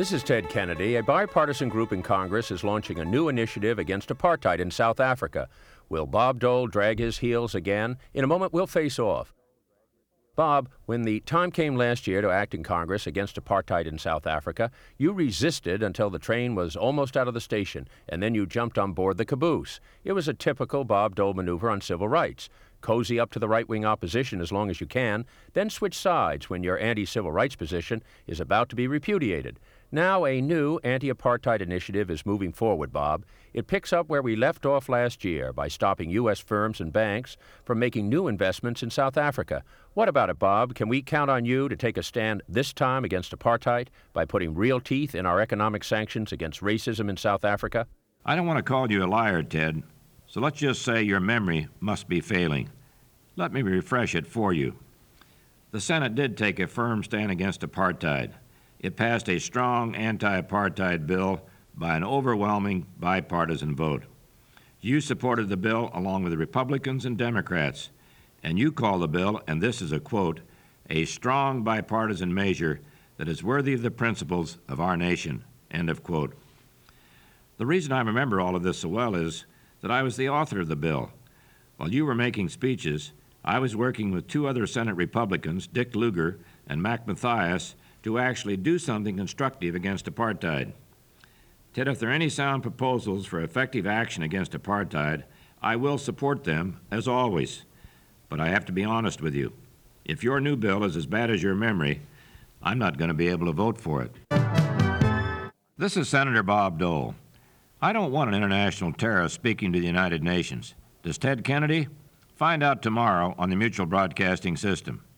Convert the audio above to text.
This is Ted Kennedy. A bipartisan group in Congress is launching a new initiative against apartheid in South Africa. Will Bob Dole drag his heels again? In a moment, we'll face off. Bob, when the time came last year to act in Congress against apartheid in South Africa, you resisted until the train was almost out of the station, and then you jumped on board the caboose. It was a typical Bob Dole maneuver on civil rights. Cozy up to the right-wing opposition as long as you can, then switch sides when your anti-civil rights position is about to be repudiated. Now a new anti-apartheid initiative is moving forward, Bob. It picks up where we left off last year by stopping U.S. firms and banks from making new investments in South Africa. What about it, Bob? Can we count on you to take a stand this time against apartheid by putting real teeth in our economic sanctions against racism in South Africa? I don't want to call you a liar, Ted, so let's just say your memory must be failing. Let me refresh it for you. The Senate did take a firm stand against apartheid. It passed a strong anti-apartheid bill by an overwhelming bipartisan vote. You supported the bill along with the Republicans and Democrats, and you call the bill, and this is a quote, a strong bipartisan measure that is worthy of the principles of our nation, end of quote. The reason I remember all of this so well is that I was the author of the bill. While you were making speeches, I was working with two other Senate Republicans, Dick Lugar and Mac Mathias, to actually do something constructive against apartheid. Ted, if there are any sound proposals for effective action against apartheid, I will support them, as always. But I have to be honest with you. If your new bill is as bad as your memory, I'm not going to be able to vote for it. This is Senator Bob Dole. I don't want an international terrorist speaking to the United Nations. Does Ted Kennedy? Find out tomorrow on the Mutual Broadcasting System.